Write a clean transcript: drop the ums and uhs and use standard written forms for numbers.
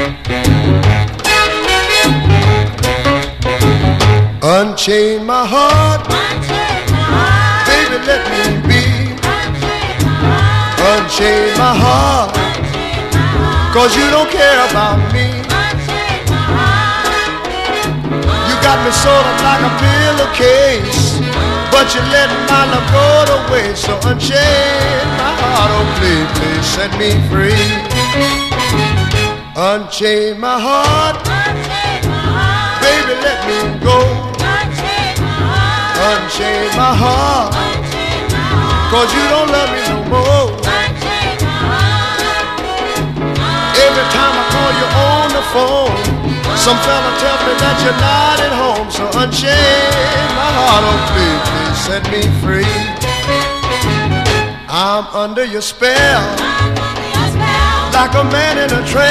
Unchain my heart, baby, let me be. Unchain my heart, 'cause you don't care about me. You got me sort of like a pillowcase, but you let my love go to waste. So unchain my heart, oh please, please set me free. Unchain my heart, baby, let me go. Unchain my heart, 'cause you don't love me no more. Every time I call you on the phone, some fella tells me that you're not at home. So unchain my heart, oh please, please set me free. I'm under your spell, like a man in a trance.